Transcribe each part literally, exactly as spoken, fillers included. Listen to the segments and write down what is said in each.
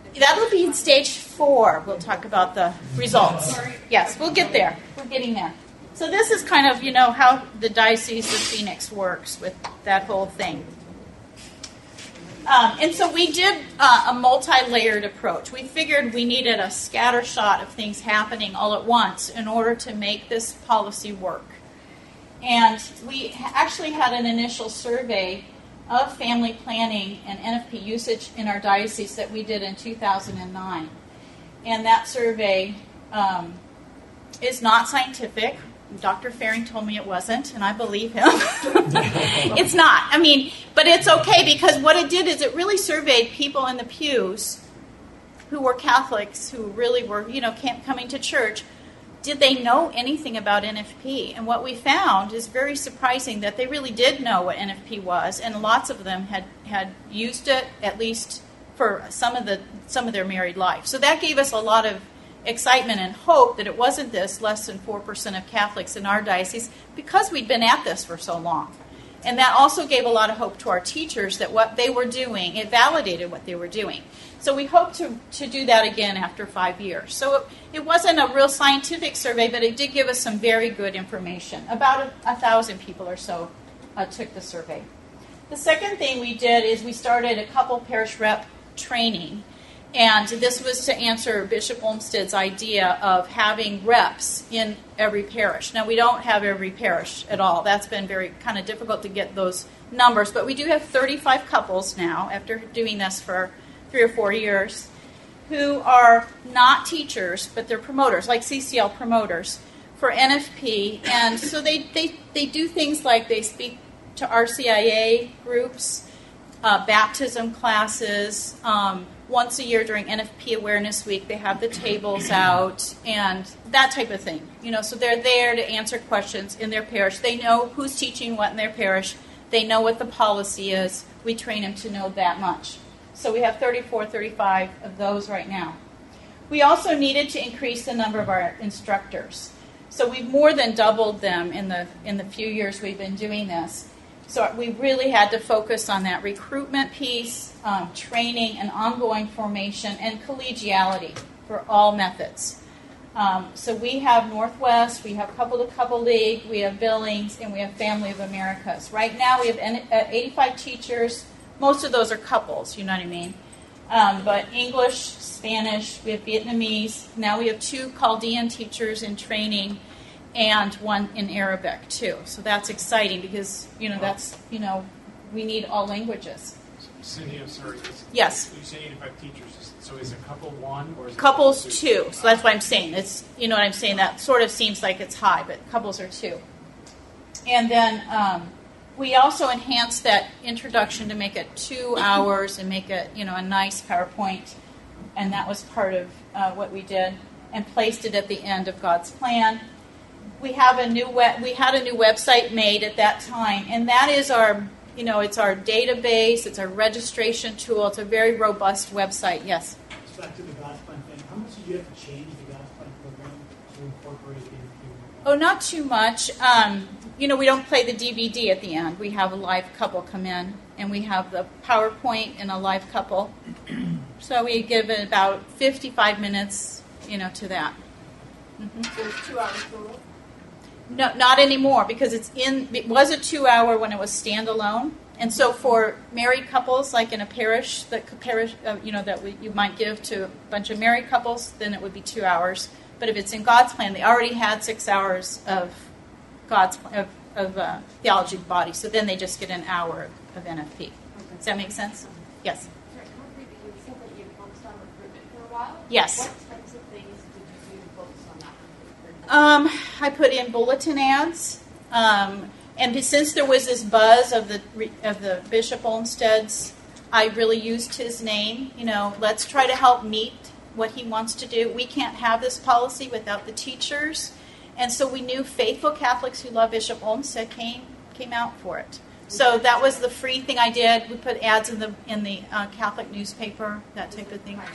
That'll be in stage four. We'll talk about the results. Yes, we'll get there. We're getting there. So this is kind of, you know, how the Diocese of Phoenix works with that whole thing. Um, and so we did uh, a multi-layered approach. We figured we needed a scatter shot of things happening all at once in order to make this policy work. And we actually had an initial survey of family planning and N F P usage in our diocese that we did in two thousand nine. And that survey um, is not scientific. Doctor Faring told me it wasn't, and I believe him. It's not. I mean, but it's okay, because what it did is it really surveyed people in the pews who were Catholics, who really were, you know, coming to church. Did they know anything about N F P? And what we found is very surprising, that they really did know what N F P was, and lots of them had, had used it at least for some of the some of their married life. So that gave us a lot of excitement and hope that it wasn't this less than four percent of Catholics in our diocese, because we'd been at this for so long. And that also gave a lot of hope to our teachers that what they were doing, it validated what they were doing. So we hope to, to do that again after five years. So it, it wasn't a real scientific survey, but it did give us some very good information. About a, a thousand people or so uh, took the survey. The second thing we did is we started a couple parish rep training. And this was to answer Bishop Olmsted's idea of having reps in every parish. Now, we don't have every parish at all. That's been very kind of difficult to get those numbers. But we do have thirty-five couples now, after doing this for three or four years, who are not teachers, but they're promoters, like C C L promoters for N F P. And so they, they, they do things like they speak to R C I A groups, uh, baptism classes, um, once a year during N F P Awareness Week, they have the tables out and that type of thing. You know, so they're there to answer questions in their parish. They know who's teaching what in their parish. They know what the policy is. We train them to know that much. So we have thirty-four, thirty-five of those right now. We also needed to increase the number of our instructors. So we've more than doubled them in the in the few years we've been doing this. So we really had to focus on that recruitment piece, um, training and ongoing formation, and collegiality for all methods. Um, so we have Northwest, we have Couple to Couple League, we have Billings, and we have Family of Americas. Right now we have eighty-five teachers. Most of those are couples, you know what I mean? Um, but English, Spanish, we have Vietnamese. Now we have two Chaldean teachers in training, and one in Arabic too. So that's exciting, because you know that's you know we need all languages. Cindy, I'm sorry. Is, yes. You say eighty-five teachers. So is a couple one or is it couples two? two? So that's what I'm saying. It's you know what I'm saying. That sort of seems like it's high, but couples are two. And then um, we also enhanced that introduction to make it two hours and make it you know a nice PowerPoint, and that was part of uh, what we did, and placed it at the end of God's Plan. We have a new web, we had a new website made at that time, and that is our, you know, it's our database, it's our registration tool, it's a very robust website. Yes? Just back to the God's Plan thing, how much did you have to change the God's Plan program to incorporate it into? Oh, not too much. Um, you know, we don't play the D V D at the end. We have a live couple come in, and we have the PowerPoint and a live couple. So we give it about fifty-five minutes, you know, to that. Mm-hmm. So it's two hours total? No, not anymore, because it's in. It was a two-hour when it was standalone, and so for married couples, like in a parish, that parish, uh, you know, that we, you might give to a bunch of married couples, then it would be two hours. But if it's in God's Plan, they already had six hours of God's of, of uh, theology of the body, so then they just get an hour of N F P. Okay. Does that make sense? Yes. Sorry, can I repeat that you said that you focused on recruitment for a while? Yes. What types of things did you do to focus on that? Um, I put in bulletin ads, um, and since there was this buzz of the of the Bishop Olmsted's, I really used his name. You know, let's try to help meet what he wants to do. We can't have this policy without the teachers, and so we knew faithful Catholics who love Bishop Olmsted came came out for it. So that was the free thing I did. We put ads in the in the uh, Catholic newspaper, that type of thing.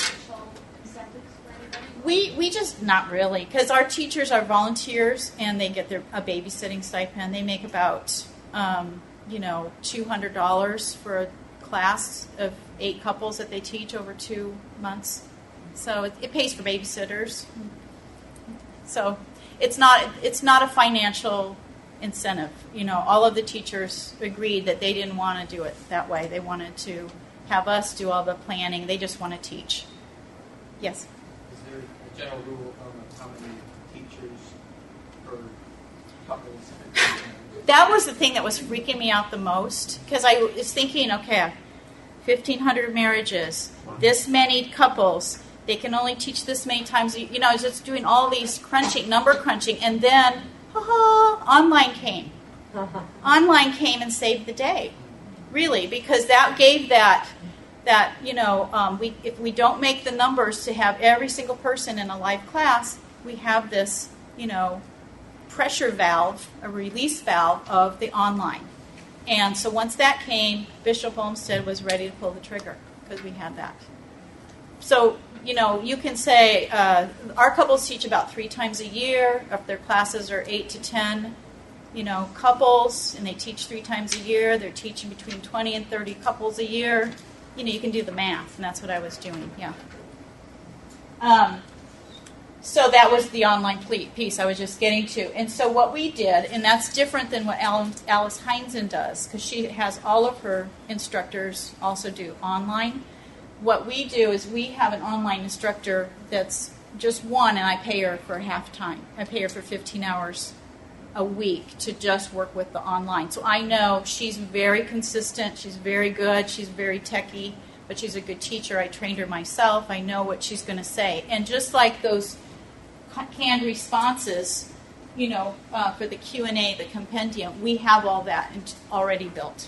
We we just, not really, because our teachers are volunteers, and they get their a babysitting stipend. They make about, um, you know, two hundred dollars for a class of eight couples that they teach over two months. So it, it pays for babysitters. So it's not it's not a financial incentive. You know, all of the teachers agreed that they didn't want to do it that way. They wanted to have us do all the planning. They just want to teach. Yes? Is there a general rule of how many teachers per couples? That was the thing that was freaking me out the most, because I was thinking, okay, fifteen hundred marriages, this many couples, they can only teach this many times. You know, I was just doing all these crunching, number crunching, and then, ha-ha, online came. Online came and saved the day, really, because that gave that, that you know, um, we if we don't make the numbers to have every single person in a live class, we have this, you know, pressure valve, a release valve of the online. And so once that came, Bishop Olmsted was ready to pull the trigger because we had that. So, you know, you can say uh, our couples teach about three times a year. If their classes are eight to ten, you know, couples, and they teach three times a year. They're teaching between twenty and thirty couples a year. You know, you can do the math, and that's what I was doing, yeah. Um, so that was the online piece I was just getting to. And so what we did, and that's different than what Alice Heinzen does, because she has all of her instructors also do online. What we do is we have an online instructor that's just one, and I pay her for half time. I pay her for fifteen hours a week to just work with the online. So I know she's very consistent, she's very good, she's very techie, but she's a good teacher. I trained her myself. I know what she's going to say. And just like those canned responses, you know, uh, for the Q and A, the compendium, we have all that already built.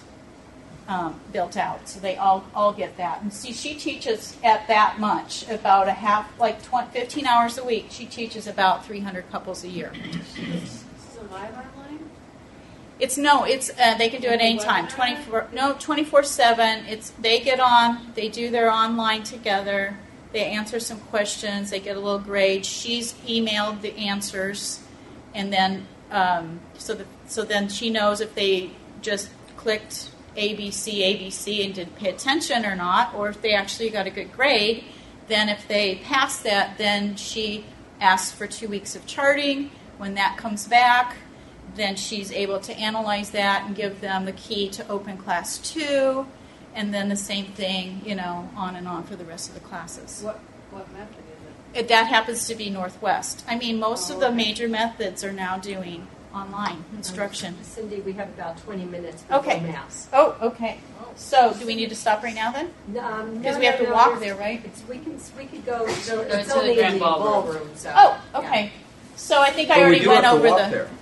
Um, built out, so they all all get that. And see, she teaches at that much, about a half, like twenty, fifteen hours a week. She teaches about three hundred couples a year. This is a live online? It's no, it's uh, they can do it anytime. twenty-four no, twenty-four seven. It's they get on, they do their online together. They answer some questions. They get a little grade. She's emailed the answers, and then um, so the, so then she knows if they just clicked A B C, A B C, and didn't pay attention or not, or if they actually got a good grade. Then if they pass that, then she asks for two weeks of charting. When that comes back, then she's able to analyze that and give them the key to open class two, and then the same thing, you know, on and on for the rest of the classes. What what method is it? It that happens to be Northwest. I mean, most Oh, of the okay. major methods are now doing online instruction. Cindy, we have about twenty minutes before Okay. Mass. Oh, okay. So, do we need to stop right now then? Um, Because no, we have no, to no, walk there's- there, right? It's, we can we could go. So it's it's in the only grand in the ballroom. ballroom. So. Oh, okay. So I think I But we already do went have to over walk the. there.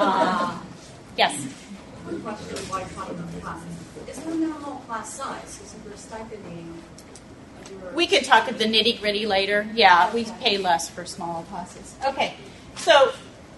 Ah. Yes. One question, why twenty classes? Is there a minimal class size? Because if we're stipending, if we're- We can talk at the nitty gritty later. Yeah, we pay less for smaller classes. Okay. So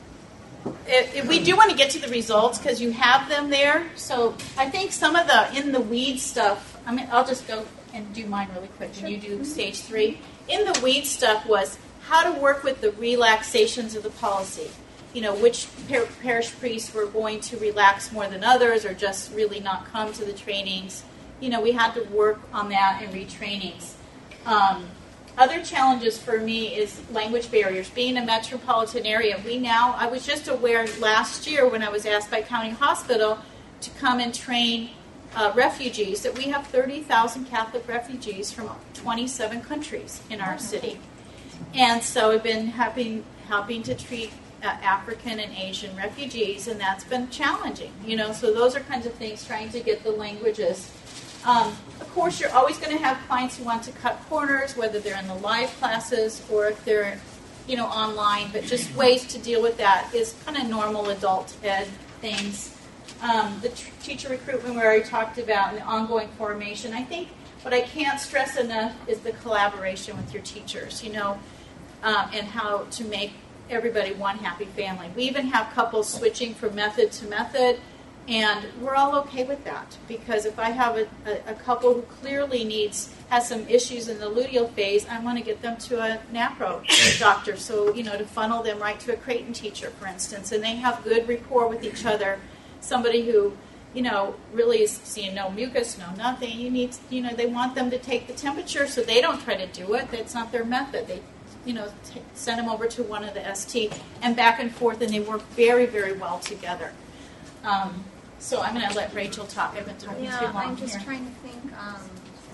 if, if we do want to get to the results because you have them there. So I think some of the in the weeds stuff. I mean, I'll just go and do mine really quick, and you do stage three. In the weeds stuff was how to work with the relaxations of the policy. You know, which par- parish priests were going to relax more than others, or just really not come to the trainings. You know, we had to work on that in retrainings. Um, other challenges for me is language barriers. Being a metropolitan area, we now, I was just aware last year when I was asked by County Hospital to come and train uh, refugees that we have thirty thousand Catholic refugees from twenty-seven countries in our city. And so I've been helping, helping to treat uh, African and Asian refugees, and that's been challenging. You know, so those are kinds of things, trying to get the languages. Um, of course, you're always going to have clients who want to cut corners, whether they're in the live classes or if they're, you know, online. But just ways to deal with that is kind of normal adult ed things. Um, the t- teacher recruitment we already talked about, and the ongoing formation. I think what I can't stress enough is the collaboration with your teachers. You know, um, and how to make everybody one happy family. We even have couples switching from method to method. And we're all okay with that, because if I have a, a, a couple who clearly needs has some issues in the luteal phase, I want to get them to a NAPRO doctor, so, you know, to funnel them right to a Creighton teacher, for instance, and they have good rapport with each other. Somebody who you know, really is seeing no mucus, no nothing. You need, you know, they want them to take the temperature so they don't try to do it. That's not their method. They, you know, t- send them over to one of the S T and back and forth, and they work very, very well together. Um, so I'm going to let Rachel talk. I've been talking Yeah, too long I'm just here. trying to think, um,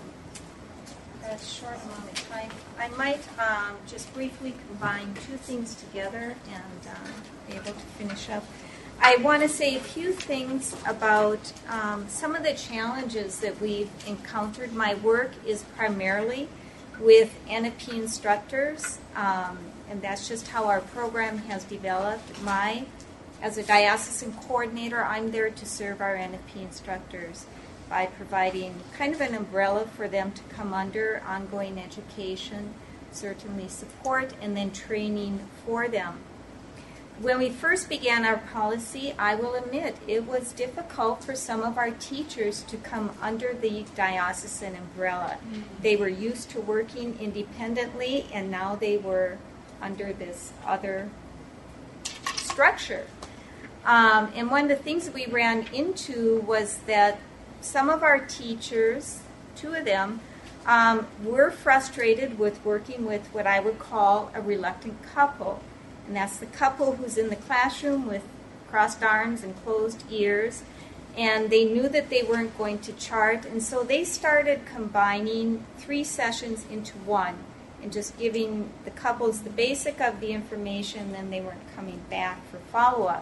that short amount of time. I might, um, just briefly combine two things together and, um, be able to finish up. I want to say a few things about, um, some of the challenges that we've encountered. My work is primarily with N F P instructors, um, and that's just how our program has developed. My As a diocesan coordinator, I'm there to serve our N F P instructors by providing kind of an umbrella for them to come under, ongoing education, certainly support, and then training for them. When we first began our policy, I will admit it was difficult for some of our teachers to come under the diocesan umbrella. Mm-hmm. They were used to working independently, and now they were under this other structure. Um, and one of the things that we ran into was that some of our teachers, two of them, um, were frustrated with working with what I would call a reluctant couple. And that's the couple who's in the classroom with crossed arms and closed ears. And they knew that they weren't going to chart. And so they started combining three sessions into one and just giving the couples the basic of the information, then they weren't coming back for follow-up.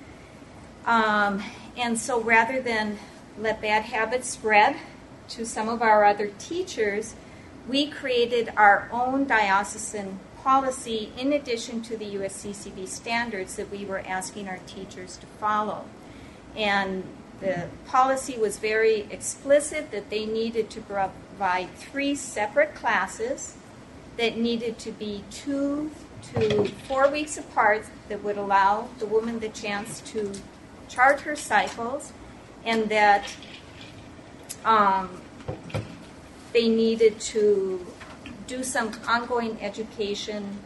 Um, and so rather than let bad habits spread to some of our other teachers, we created our own diocesan policy in addition to the U S C C B standards that we were asking our teachers to follow. And the policy was very explicit that they needed to provide three separate classes that needed to be two to four weeks apart that would allow the woman the chance to chart her cycles, and that um, they needed to do some ongoing education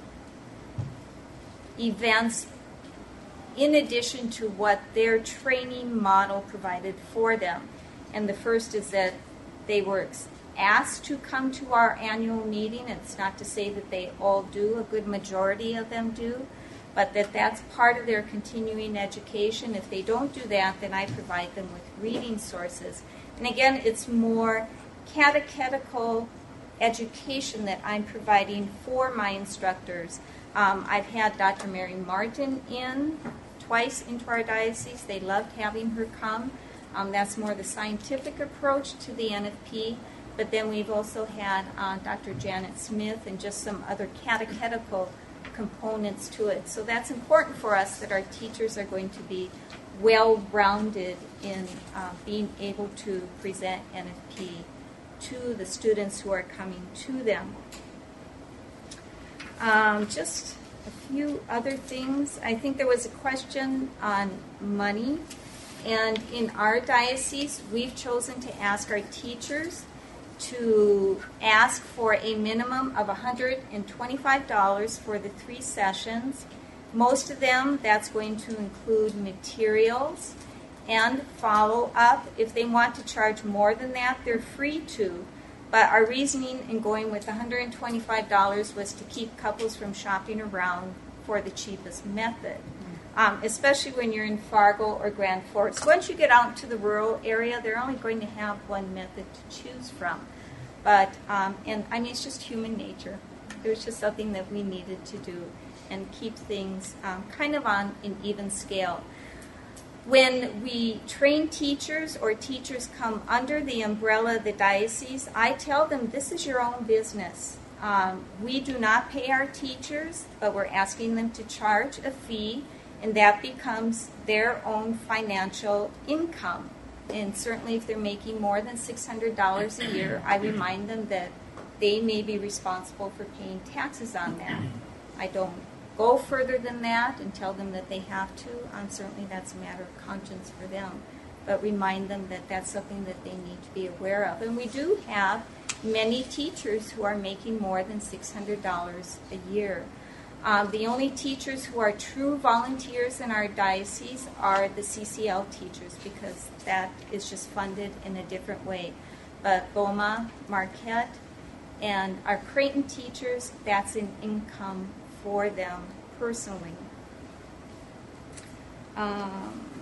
events in addition to what their training model provided for them. And the first is that they were asked to come to our annual meeting. It's not to say that they all do, a good majority of them do, but that that's part of their continuing education. If they don't do that, then I provide them with reading sources. And again, it's more catechetical education that I'm providing for my instructors. Um, I've had Doctor Mary Martin in twice into our diocese. They loved having her come. Um, that's more the scientific approach to the N F P. But then we've also had uh, Doctor Janet Smith and just some other catechetical components to it. So that's important for us that our teachers are going to be well-rounded in uh, being able to present N F P to the students who are coming to them. Um, just a few other things. I think there was a question on money. And in our diocese, we've chosen to ask our teachers to ask for a minimum of one hundred twenty-five dollars for the three sessions. Most of them, that's going to include materials and follow-up. If they want to charge more than that, they're free to. But our reasoning in going with one hundred twenty-five dollars was to keep couples from shopping around for the cheapest method, um, especially when you're in Fargo or Grand Forks. Once you get out to the rural area, they're only going to have one method to choose from. But, um, and I mean, it's just human nature. It was just something that we needed to do and keep things um, kind of on an even scale. When we train teachers or teachers come under the umbrella of the diocese, I tell them this is your own business. Um, we do not pay our teachers, but we're asking them to charge a fee, and that becomes their own financial income. And certainly if they're making more than six hundred dollars a year, I remind them that they may be responsible for paying taxes on that. I don't go further than that and tell them that they have to. Um, certainly that's a matter of conscience for them. But remind them that that's something that they need to be aware of. And we do have many teachers who are making more than six hundred dollars a year. Um, the only teachers who are true volunteers in our diocese are the C C L teachers because that is just funded in a different way. But BOMA, Marquette, and our Creighton teachers, that's an income for them personally. Um,